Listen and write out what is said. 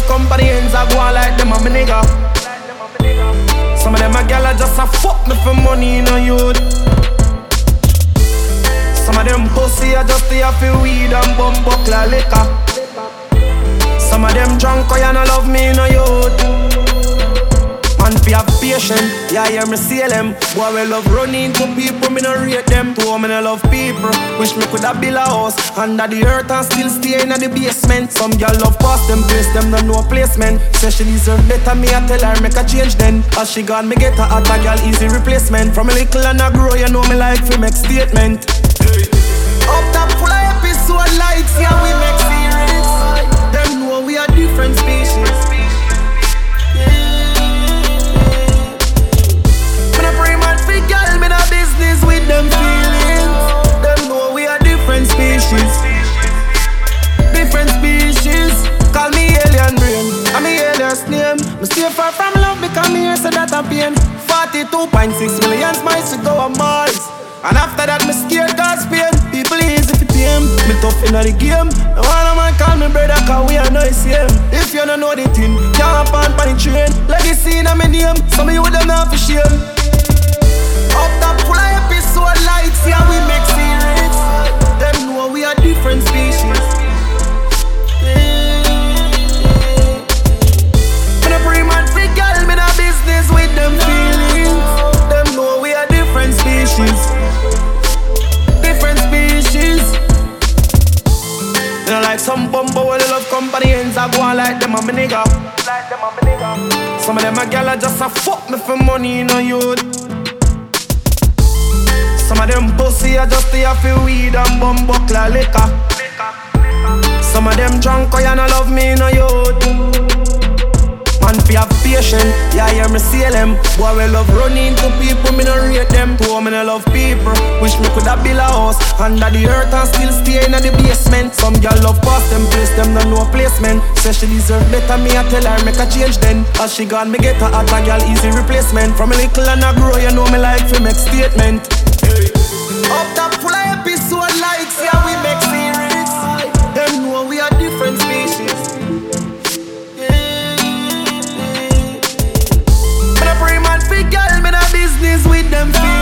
company ends, I go on like them a me nigga. Some of them a gal a just a fuck me for money, you know youth. Some of them pussy a just a feel weed and bum buckler liquor. Some of them drunk, I no love me, you know youth. Man, fi have patience, yeah, hear me say them. Boy, we love running to people, me no rate them. To me no love people, wish me coulda build a house under the earth and still stay in the basement. Some girl love pass them place, them no know placement. Say she deserve better, me I tell her make a change then. As she gone, me get her at a girl easy replacement. From a little and a grow, you know me like fi make statement. Up top full of episode lights, yeah, we make series. Them know we are different species. Girl, me no business with them feelings. Them know we are different species. Different species. Call me alien brain, I'm me alias name. Me stay far from love because me here say that I'm pain. 42.6 million miles to go on Mars. And after that me scared cause pain. People easy to tame. Me tough in the game. No one man call me brother cause we are nice same. If you don't know the thing, can't pan the train. Legacy in my name, some of you them not for shame. Up top full of episode lights, yeah, we make series. Them know we are different species. Me no pre-man fi girl, me no business with them feelings. Them know we are different species. Different species. You know like some bumbo when they love company ends, I go on like them a me nigga. Some of them a gal a just a fuck me for money, you know youth. Some of them pussy a just a feel weed and bum buckler liquor. Some of them drunk, I no love me, no youth. Man, fi have patience, yeah, hear me say them. Boy, we love running to people, me no rate them. To me no love people, wish me coulda build a house under the earth and still stay in the basement. Some girl love pass them place, them no know placement. Say she deserve better, me I tell her make a change then. As she gone, me get her at a girl easy replacement. From a little and a grow, you know me like fi make statement. Up top full of episode lights, yeah, we make series. Them know we are different species. Me no pre-man fi girl, me no business with them feelings.